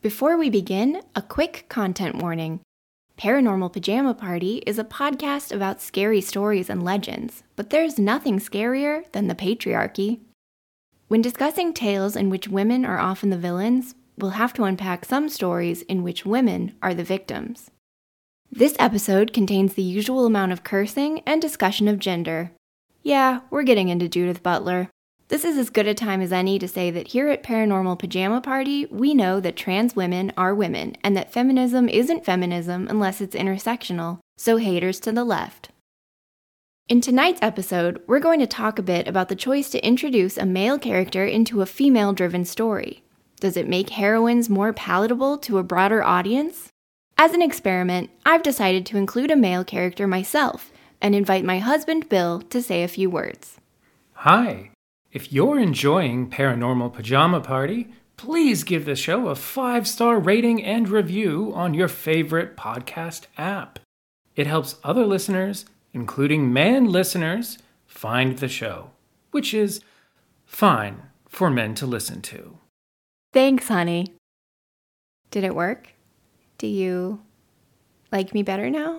Before we begin, a quick content warning. Paranormal Pajama Party is a podcast about scary stories and legends, but there's nothing scarier than the patriarchy. When discussing tales in which women are often the villains, we'll have to unpack some stories in which women are the victims. This episode contains the usual amount of cursing and discussion of gender. Yeah, we're getting into Judith Butler. This is as good a time as any to say that here at Paranormal Pajama Party, we know that trans women are women, and that feminism isn't feminism unless it's intersectional, so haters to the left. In tonight's episode, we're going to talk a bit about the choice to introduce a male character into a female-driven story. Does it make heroines more palatable to a broader audience? As an experiment, I've decided to include a male character myself, and invite my husband Bill to say a few words. Hi. If you're enjoying Paranormal Pajama Party, please give the show a 5-star rating and review on your favorite podcast app. It helps other listeners, including man listeners, find the show, which is fine for men to listen to. Thanks, honey. Did it work? Do you like me better now?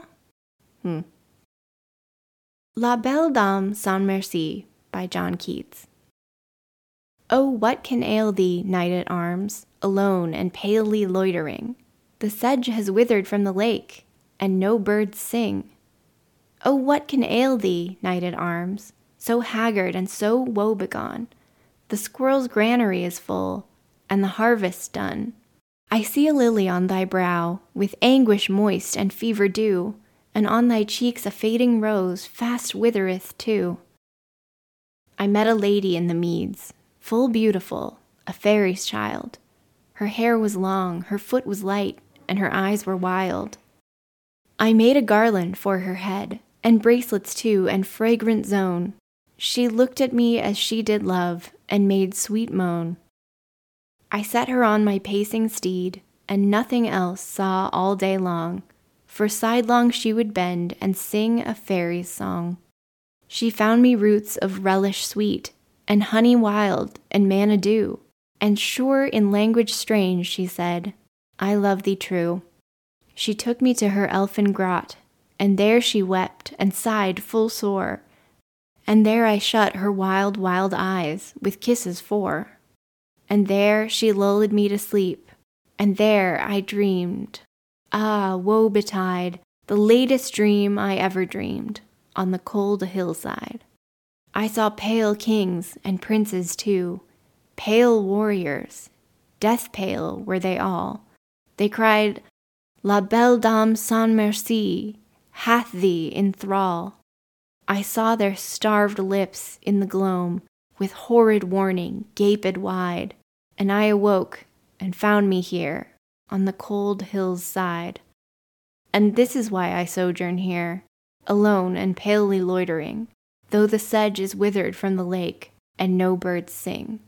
La Belle Dame Sans Merci by John Keats. Oh, what can ail thee, knight-at-arms, alone and palely loitering? The sedge has withered from the lake, and no birds sing. Oh, what can ail thee, knight-at-arms, so haggard and so woe-begone? The squirrel's granary is full, and the harvest done. I see a lily on thy brow, with anguish moist and fever dew, and on thy cheeks a fading rose fast withereth too. I met a lady in the meads, full beautiful, a fairy's child. Her hair was long, her foot was light, and her eyes were wild. I made a garland for her head, and bracelets too, and fragrant zone. She looked at me as she did love, and made sweet moan. I set her on my pacing steed, and nothing else saw all day long, for sidelong she would bend and sing a fairy's song. She found me roots of relish sweet, and honey wild, and manna dew, and sure in language strange she said, I love thee true. She took me to her elfin grot, and there she wept and sighed full sore, and there I shut her wild, wild eyes with kisses 4. And there she lulled me to sleep, and there I dreamed. Ah, woe betide, the latest dream I ever dreamed, on the cold hillside. I saw pale kings and princes too, pale warriors, death pale were they all. They cried, La Belle Dame Sans Merci hath thee in thrall. I saw their starved lips in the gloam, with horrid warning gaped wide, and I awoke and found me here, on the cold hill's side. And this is why I sojourn here, alone and palely loitering, though the sedge is withered from the lake, and no birds sing.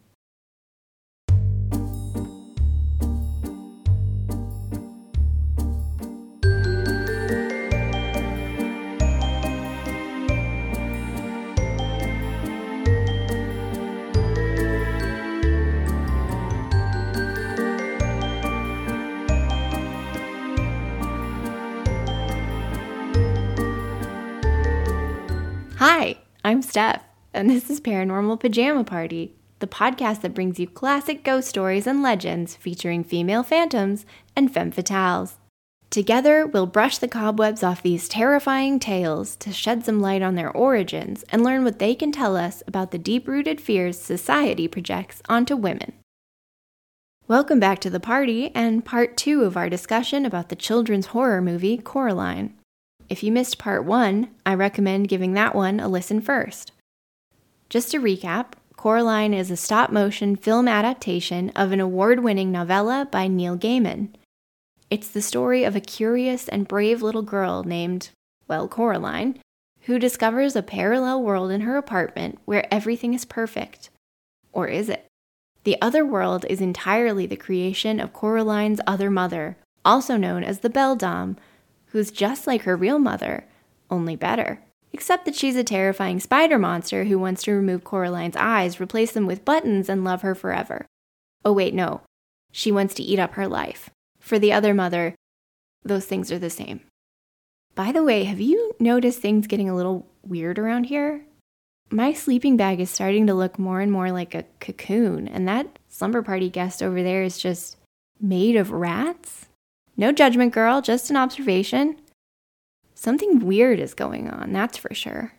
Hi, I'm Steph, and this is Paranormal Pajama Party, the podcast that brings you classic ghost stories and legends featuring female phantoms and femme fatales. Together, we'll brush the cobwebs off these terrifying tales to shed some light on their origins and learn what they can tell us about the deep-rooted fears society projects onto women. Welcome back to the party and part 2 of our discussion about the children's horror movie Coraline. If you missed part 1, I recommend giving that one a listen first. Just to recap, Coraline is a stop-motion film adaptation of an award-winning novella by Neil Gaiman. It's the story of a curious and brave little girl named, Coraline, who discovers a parallel world in her apartment where everything is perfect. Or is it? The other world is entirely the creation of Coraline's other mother, also known as the Belle Dame, who's just like her real mother, only better. Except that she's a terrifying spider monster who wants to remove Coraline's eyes, replace them with buttons, and love her forever. Oh wait, no. She wants to eat up her life. For the other mother, those things are the same. By the way, have you noticed things getting a little weird around here? My sleeping bag is starting to look more and more like a cocoon, and that slumber party guest over there is just made of rats? No judgment, girl, just an observation. Something weird is going on, that's for sure.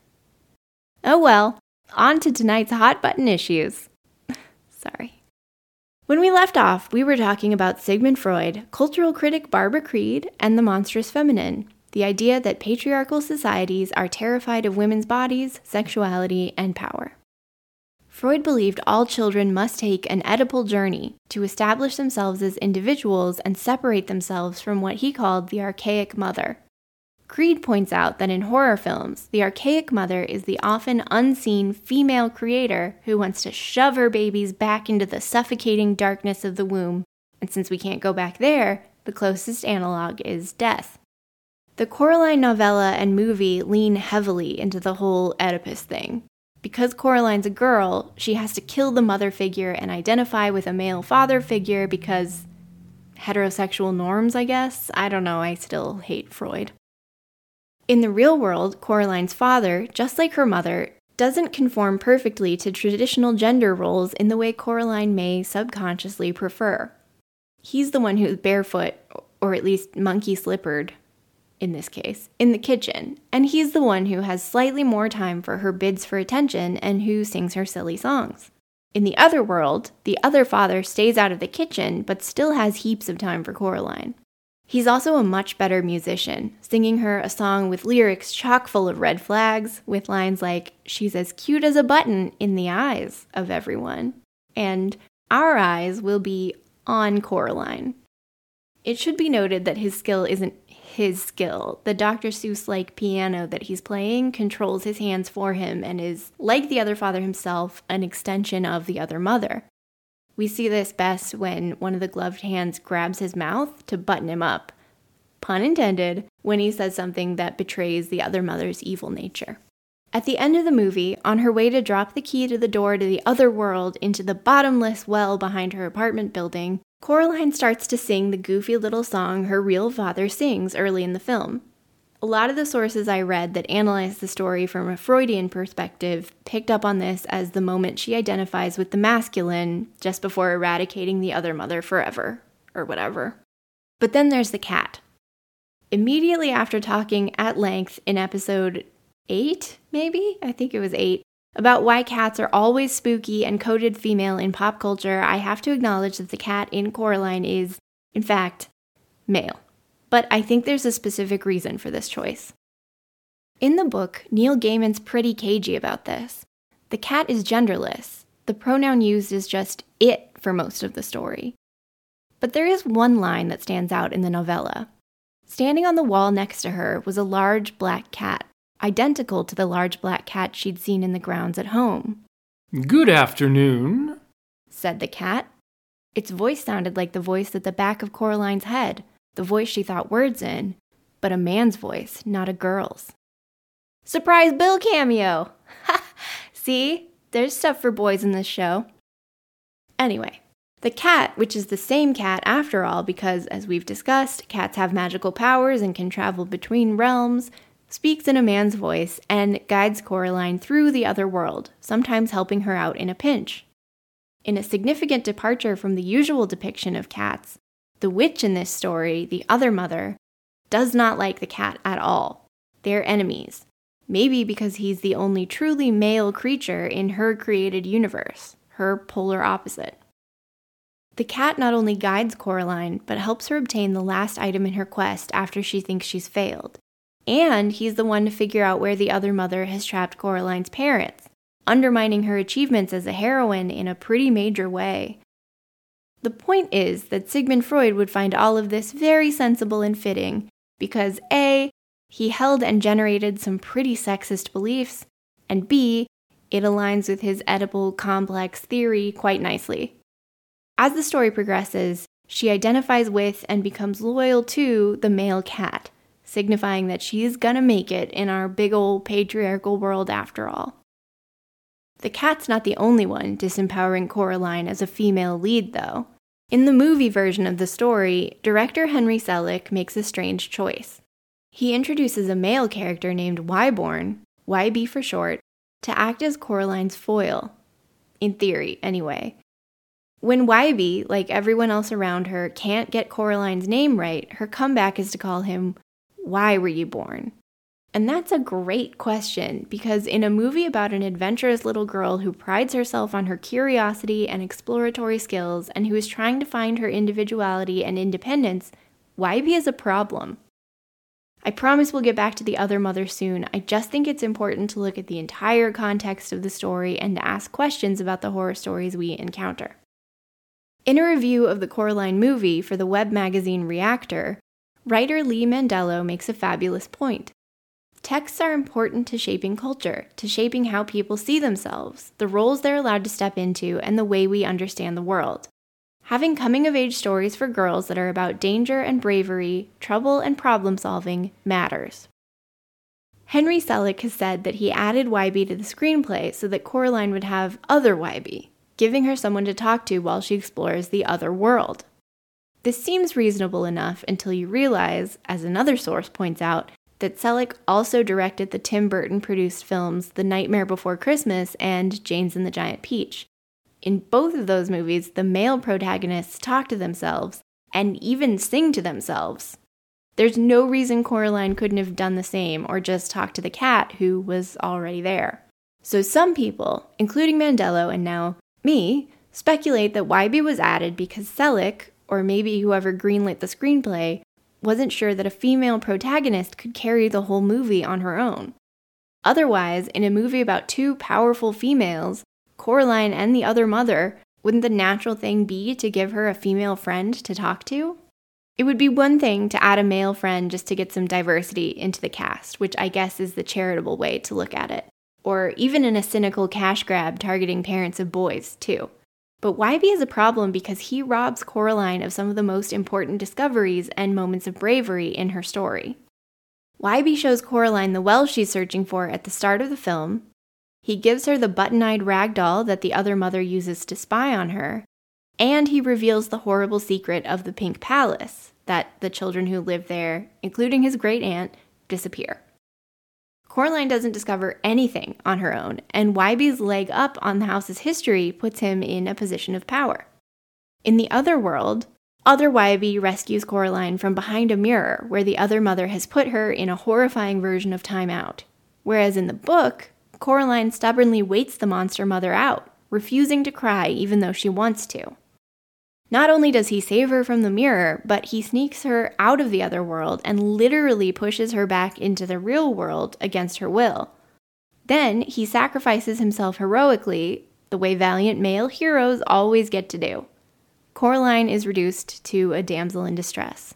Oh well, on to tonight's hot button issues. Sorry. When we left off, we were talking about Sigmund Freud, cultural critic Barbara Creed, and the monstrous feminine. The idea that patriarchal societies are terrified of women's bodies, sexuality, and power. Freud believed all children must take an Oedipal journey to establish themselves as individuals and separate themselves from what he called the archaic mother. Creed points out that in horror films, the archaic mother is the often unseen female creator who wants to shove her babies back into the suffocating darkness of the womb, and since we can't go back there, the closest analog is death. The Coraline novella and movie lean heavily into the whole Oedipus thing. Because Coraline's a girl, she has to kill the mother figure and identify with a male father figure because heterosexual norms, I guess? I don't know, I still hate Freud. In the real world, Coraline's father, just like her mother, doesn't conform perfectly to traditional gender roles in the way Coraline may subconsciously prefer. He's the one who's barefoot, or at least monkey-slippered, in this case, in the kitchen, and he's the one who has slightly more time for her bids for attention and who sings her silly songs. In the other world, the other father stays out of the kitchen but still has heaps of time for Coraline. He's also a much better musician, singing her a song with lyrics chock full of red flags, with lines like, "She's as cute as a button in the eyes of everyone," and "Our eyes will be on Coraline." It should be noted that his skill isn't his skill. The Dr. Seuss-like piano that he's playing controls his hands for him and is, like the other father himself, an extension of the other mother. We see this best when one of the gloved hands grabs his mouth to button him up. Pun intended, when he says something that betrays the other mother's evil nature. At the end of the movie, on her way to drop the key to the door to the other world into the bottomless well behind her apartment building, Coraline starts to sing the goofy little song her real father sings early in the film. A lot of the sources I read that analyzed the story from a Freudian perspective picked up on this as the moment she identifies with the masculine just before eradicating the other mother forever, or whatever. But then there's the cat. Immediately after talking at length in episode 8, maybe? I think it was 8. About why cats are always spooky and coded female in pop culture, I have to acknowledge that the cat in Coraline is, in fact, male. But I think there's a specific reason for this choice. In the book, Neil Gaiman's pretty cagey about this. The cat is genderless. The pronoun used is just it for most of the story. But there is one line that stands out in the novella. Standing on the wall next to her was a large black cat, identical to the large black cat she'd seen in the grounds at home. "Good afternoon," said the cat. Its voice sounded like the voice at the back of Coraline's head, the voice she thought words in, but a man's voice, not a girl's. Surprise Bill cameo! Ha! See? There's stuff for boys in this show. Anyway, the cat, which is the same cat after all because, as we've discussed, cats have magical powers and can travel between realms, speaks in a man's voice and guides Coraline through the other world, sometimes helping her out in a pinch. In a significant departure from the usual depiction of cats, the witch in this story, the other mother, does not like the cat at all. They're enemies, maybe because he's the only truly male creature in her created universe, her polar opposite. The cat not only guides Coraline, but helps her obtain the last item in her quest after she thinks she's failed. And he's the one to figure out where the other mother has trapped Coraline's parents, undermining her achievements as a heroine in a pretty major way. The point is that Sigmund Freud would find all of this very sensible and fitting because A, he held and generated some pretty sexist beliefs, and B, it aligns with his Oedipal complex theory quite nicely. As the story progresses, she identifies with and becomes loyal to the male cat, signifying that she's gonna make it in our big old patriarchal world after all. The cat's not the only one disempowering Coraline as a female lead, though. In the movie version of the story, director Henry Selick makes a strange choice. He introduces a male character named Wyborn, YB for short, to act as Coraline's foil. In theory, anyway. When YB, like everyone else around her, can't get Coraline's name right, her comeback is to call him, "Why were you born?" And that's a great question, because in a movie about an adventurous little girl who prides herself on her curiosity and exploratory skills and who is trying to find her individuality and independence, YB is a problem. I promise we'll get back to the other mother soon. I just think it's important to look at the entire context of the story and to ask questions about the horror stories we encounter. In a review of the Coraline movie for the web magazine Reactor, writer Lee Mandello makes a fabulous point. Texts are important to shaping culture, to shaping how people see themselves, the roles they're allowed to step into, and the way we understand the world. Having coming-of-age stories for girls that are about danger and bravery, trouble and problem-solving matters. Henry Selick has said that he added YB to the screenplay so that Coraline would have other YB, giving her someone to talk to while she explores the other world. This seems reasonable enough until you realize, as another source points out, that Selick also directed the Tim Burton-produced films The Nightmare Before Christmas and Jane's and the Giant Peach. In both of those movies, the male protagonists talk to themselves and even sing to themselves. There's no reason Coraline couldn't have done the same or just talked to the cat who was already there. So some people, including Mandello and now me, speculate that YB was added because Selick, or maybe whoever greenlit the screenplay, wasn't sure that a female protagonist could carry the whole movie on her own. Otherwise, in a movie about two powerful females, Coraline and the other mother, wouldn't the natural thing be to give her a female friend to talk to? It would be one thing to add a male friend just to get some diversity into the cast, which I guess is the charitable way to look at it. Or even in a cynical cash grab targeting parents of boys, too. But YB is a problem because he robs Coraline of some of the most important discoveries and moments of bravery in her story. YB shows Coraline the well she's searching for at the start of the film. He gives her the button-eyed rag doll that the other mother uses to spy on her. And he reveals the horrible secret of the Pink Palace, that the children who live there, including his great-aunt, disappear. Coraline doesn't discover anything on her own, and YB's leg up on the house's history puts him in a position of power. In the other world, other YB rescues Coraline from behind a mirror where the other mother has put her in a horrifying version of Time Out. Whereas in the book, Coraline stubbornly waits the monster mother out, refusing to cry even though she wants to. Not only does he save her from the mirror, but he sneaks her out of the other world and literally pushes her back into the real world against her will. Then he sacrifices himself heroically, the way valiant male heroes always get to do. Coraline is reduced to a damsel in distress.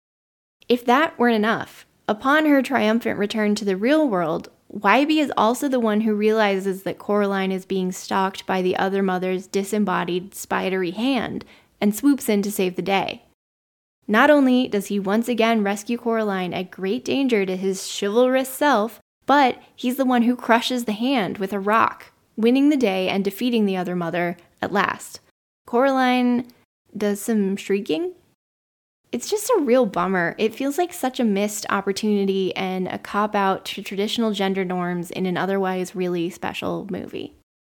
If that weren't enough, upon her triumphant return to the real world, YB is also the one who realizes that Coraline is being stalked by the other mother's disembodied, spidery hand, and swoops in to save the day. Not only does he once again rescue Coraline at great danger to his chivalrous self, but he's the one who crushes the hand with a rock, winning the day and defeating the other mother at last. Coraline does some shrieking. It's just a real bummer. It feels like such a missed opportunity and a cop-out to traditional gender norms in an otherwise really special movie.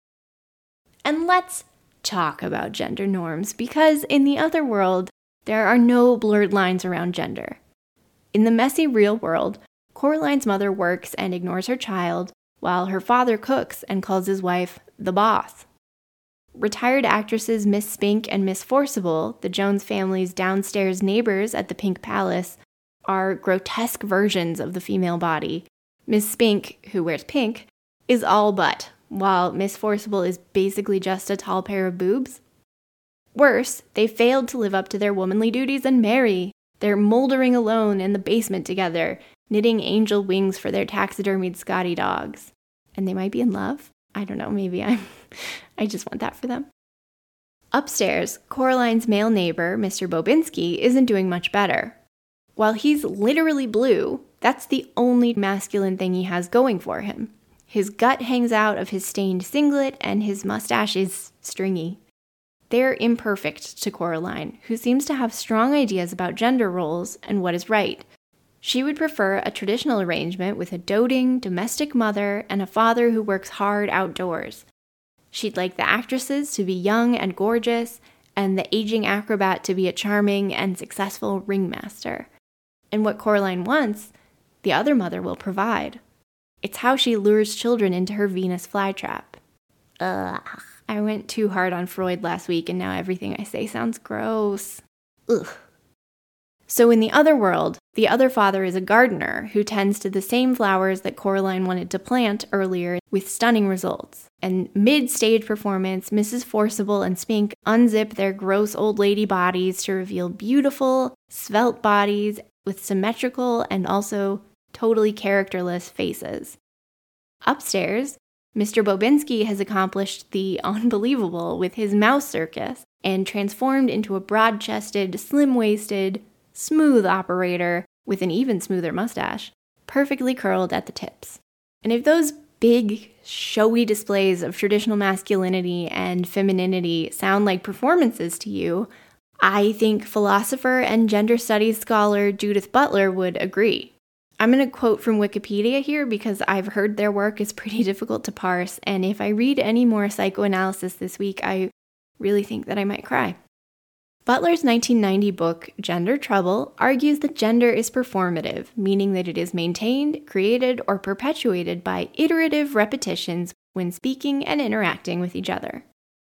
And let's talk about gender norms, because in the other world, there are no blurred lines around gender. In the messy real world, Coraline's mother works and ignores her child, while her father cooks and calls his wife the boss. Retired actresses Miss Spink and Miss Forcible, the Jones family's downstairs neighbors at the Pink Palace, are grotesque versions of the female body. Miss Spink, who wears pink, is all butt, while Miss Forcible is basically just a tall pair of boobs. Worse, they failed to live up to their womanly duties and marry. They're moldering alone in the basement together, knitting angel wings for their taxidermied Scotty dogs. And they might be in love? I don't know, maybe I just want that for them. Upstairs, Coraline's male neighbor, Mr. Bobinski, isn't doing much better. While he's literally blue, that's the only masculine thing he has going for him. His gut hangs out of his stained singlet, and his mustache is stringy. They're imperfect to Coraline, who seems to have strong ideas about gender roles and what is right. She would prefer a traditional arrangement with a doting, domestic mother and a father who works hard outdoors. She'd like the actresses to be young and gorgeous, and the aging acrobat to be a charming and successful ringmaster. And what Coraline wants, the other mother will provide. It's how she lures children into her Venus flytrap. Ugh. I went too hard on Freud last week, and now everything I say sounds gross. Ugh. So in the other world, the other father is a gardener who tends to the same flowers that Coraline wanted to plant earlier with stunning results. And mid-stage performance, Mrs. Forcible and Spink unzip their gross old lady bodies to reveal beautiful, svelte bodies with symmetrical and also totally characterless faces. Upstairs, Mr. Bobinski has accomplished the unbelievable with his mouse circus and transformed into a broad-chested, slim-waisted, smooth operator with an even smoother mustache, perfectly curled at the tips. And if those big, showy displays of traditional masculinity and femininity sound like performances to you, I think philosopher and gender studies scholar Judith Butler would agree. I'm going to quote from Wikipedia here because I've heard their work is pretty difficult to parse, and if I read any more psychoanalysis this week, I really think that I might cry. Butler's 1990 book, Gender Trouble, argues that gender is performative, meaning that it is maintained, created, or perpetuated by iterative repetitions when speaking and interacting with each other.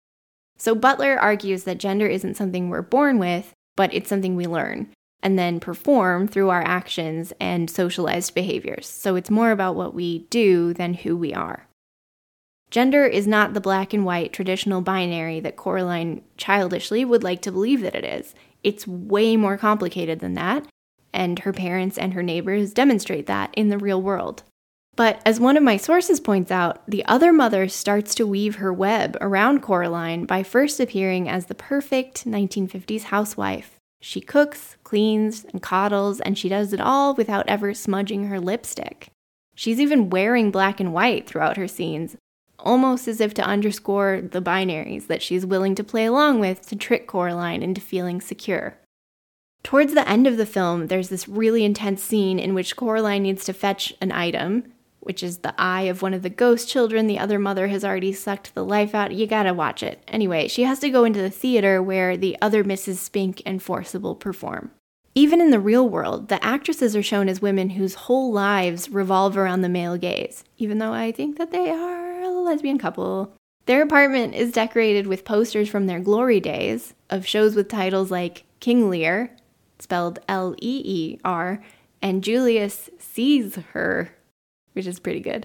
So Butler argues that gender isn't something we're born with, but it's something we learn, and then perform through our actions and socialized behaviors. So it's more about what we do than who we are. Gender is not the black and white traditional binary that Coraline childishly would like to believe that it is. It's way more complicated than that, and her parents and her neighbors demonstrate that in the real world. But as one of my sources points out, the other mother starts to weave her web around Coraline by first appearing as the perfect 1950s housewife. She cooks, cleans, and coddles, and she does it all without ever smudging her lipstick. She's even wearing black and white throughout her scenes, almost as if to underscore the binaries that she's willing to play along with to trick Coraline into feeling secure. Towards the end of the film, there's this really intense scene in which Coraline needs to fetch an item, which is the eye of one of the ghost children the other mother has already sucked the life out. You gotta watch it. Anyway, she has to go into the theater where the other Mrs. Spink and Forcible perform. Even in the real world, the actresses are shown as women whose whole lives revolve around the male gaze, even though I think that they are a lesbian couple. Their apartment is decorated with posters from their glory days of shows with titles like King Lear, spelled L-E-E-R, and Julius Sees Her, which is pretty good.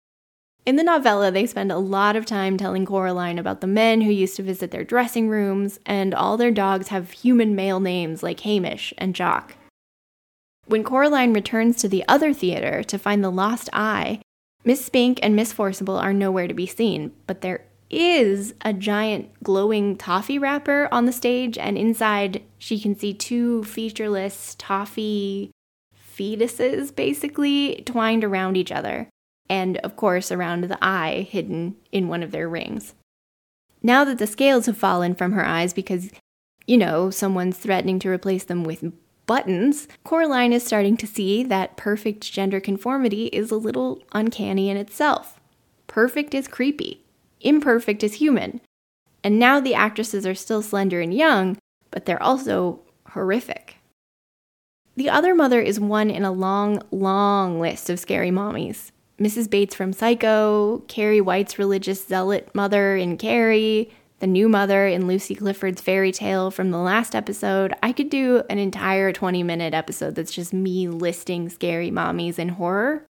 In the novella, they spend a lot of time telling Coraline about the men who used to visit their dressing rooms, and all their dogs have human male names like Hamish and Jock. When Coraline returns to the other theater to find the lost eye, Miss Spink and Miss Forcible are nowhere to be seen, but there is a giant glowing toffee wrapper on the stage, and inside she can see two featureless toffee fetuses, basically, twined around each other. And, of course, around the eye hidden in one of their rings. Now that the scales have fallen from her eyes because, someone's threatening to replace them with buttons, Coraline is starting to see that perfect gender conformity is a little uncanny in itself. Perfect is creepy. Imperfect is human. And now the actresses are still slender and young, but they're also horrific. The other mother is one in a long, long list of scary mommies. Mrs. Bates from Psycho, Carrie White's religious zealot mother in Carrie, the new mother in Lucy Clifford's fairy tale from the last episode. I could do an entire 20-minute episode that's just me listing scary mommies in horror.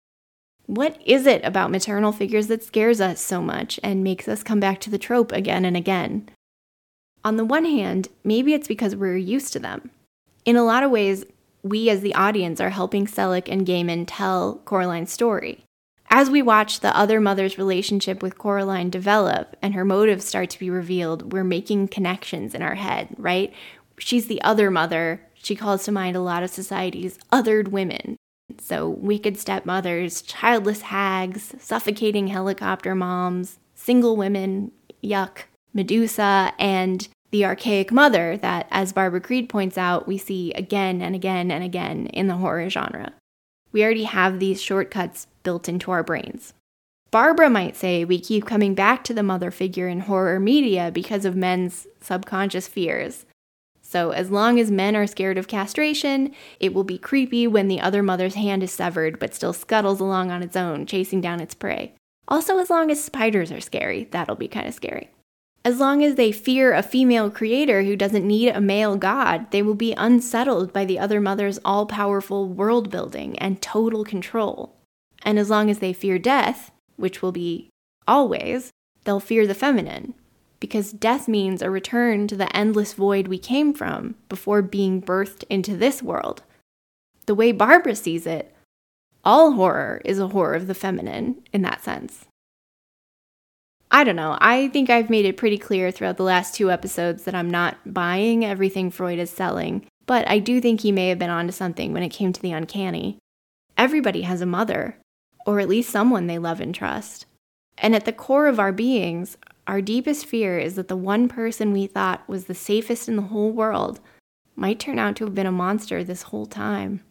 What is it about maternal figures that scares us so much and makes us come back to the trope again and again? On the one hand, maybe it's because we're used to them. In a lot of ways, we as the audience are helping Selleck and Gaiman tell Coraline's story. As we watch the other mother's relationship with Coraline develop and her motives start to be revealed, we're making connections in our head, right? She's the other mother. She calls to mind a lot of society's othered women. So wicked stepmothers, childless hags, suffocating helicopter moms, single women, yuck. Medusa, and the archaic mother that, as Barbara Creed points out, we see again and again and again in the horror genre. We already have these shortcuts built into our brains. Barbara might say we keep coming back to the mother figure in horror media because of men's subconscious fears. So as long as men are scared of castration, it will be creepy when the other mother's hand is severed but still scuttles along on its own, chasing down its prey. Also, as long as spiders are scary, that'll be kind of scary. As long as they fear a female creator who doesn't need a male god, they will be unsettled by the other mother's all-powerful world building and total control. And as long as they fear death, which will be always, they'll fear the feminine, because death means a return to the endless void we came from before being birthed into this world. The way Barbara sees it, all horror is a horror of the feminine in that sense. I don't know, I think I've made it pretty clear throughout the last 2 episodes that I'm not buying everything Freud is selling, but I do think he may have been onto something when it came to the uncanny. Everybody has a mother, or at least someone they love and trust. And at the core of our beings, our deepest fear is that the one person we thought was the safest in the whole world might turn out to have been a monster this whole time.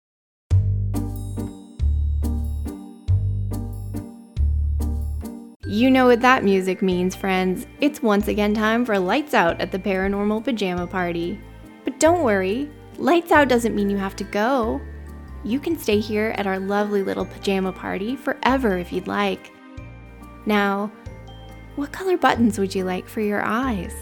You know what that music means, friends. It's once again time for Lights Out at the Paranormal Pajama Party. But don't worry, Lights Out doesn't mean you have to go. You can stay here at our lovely little pajama party forever if you'd like. Now, what color buttons would you like for your eyes?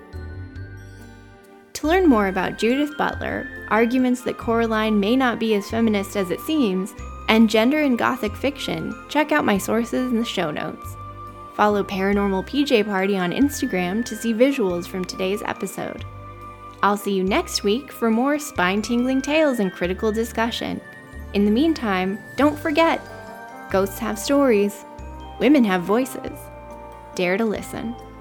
To learn more about Judith Butler, arguments that Coraline may not be as feminist as it seems, and gender in Gothic fiction, check out my sources in the show notes. Follow Paranormal PJ Party on Instagram to see visuals from today's episode. I'll see you next week for more spine-tingling tales and critical discussion. In the meantime, don't forget, ghosts have stories, women have voices. Dare to listen.